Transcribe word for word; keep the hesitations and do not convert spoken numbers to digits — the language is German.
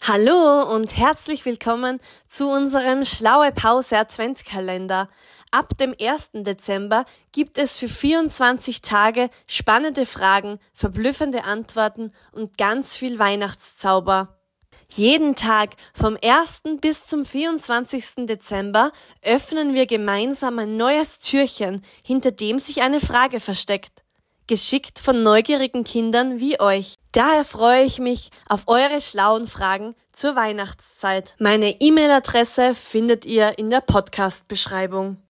Hallo und herzlich willkommen zu unserem Schlaue Pause Adventskalender. Ab dem ersten Dezember gibt es für vierundzwanzig Tage spannende Fragen, verblüffende Antworten und ganz viel Weihnachtszauber. Jeden Tag vom ersten bis zum vierundzwanzigsten Dezember öffnen wir gemeinsam ein neues Türchen, hinter dem sich eine Frage versteckt. Geschickt von neugierigen Kindern wie euch. Daher freue ich mich auf eure schlauen Fragen zur Weihnachtszeit. Meine E-Mail-Adresse findet ihr in der Podcast-Beschreibung.